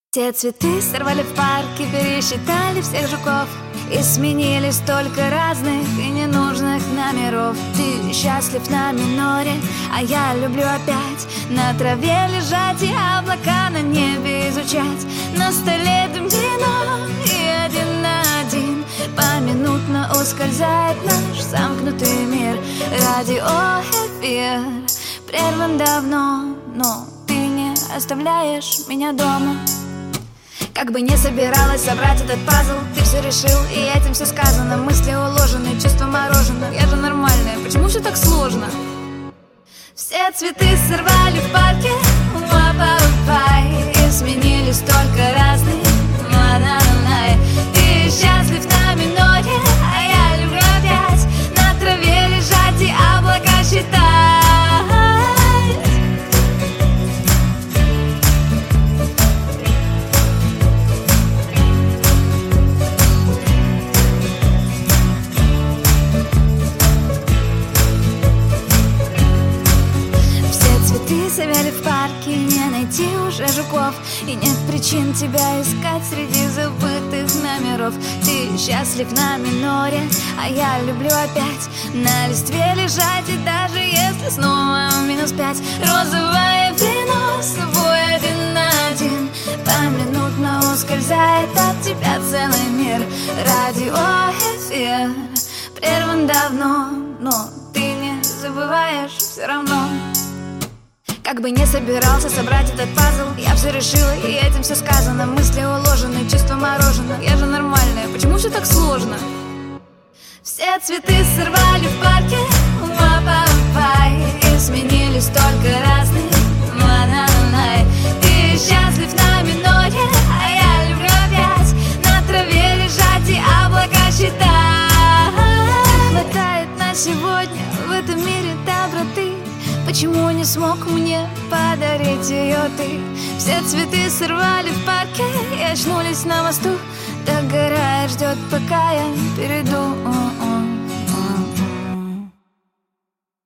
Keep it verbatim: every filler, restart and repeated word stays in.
Те цветы сорвали в парке, пересчитали всех жуков и сменили столько разных и ненужных номеров. Ты счастлив на миноре, а я люблю опять на траве лежать и облака на небе изучать. На столе дым вино и один на один поминутно ускользает наш замкнутый мир. Радиоэфир прерван давно, но ты не оставляешь меня дома. Как бы не собиралась собрать этот пазл, ты все решил, и этим все сказано. Мысли уложены, чувства мороженое. Я же нормальная, почему все так сложно? Все цветы сорвали в парке, и сменили столько разных. Ты счастлив на миноре, а я люблю опять на траве лежать и облака считать. Завяли в парке, не найти уже жуков, и нет причин тебя искать среди забытых номеров. Ты счастлив на миноре, а я люблю опять на листве лежать, и даже если снова минус пять. Розовое вино с собой один на один поминутно ускользает от тебя целый мир. Радиоэфир прерван давно, но ты не забываешь все равно. Как бы не собирался собрать этот пазл, я все решила, и этим все сказано. Мысли уложены, чувства мороженое. Я же нормальная, почему все так сложно? Все цветы сорвали в парке, и сменили столько разных. Ты счастлив на миноре, а я люблю опять на траве лежать и облака считать. Хватает на сегодня в этом мире доброты. Почему не смог мне подарить ее ты? Все цветы сорвали в парке и очнулись на мосту. Догорает, ждет, пока я перейду.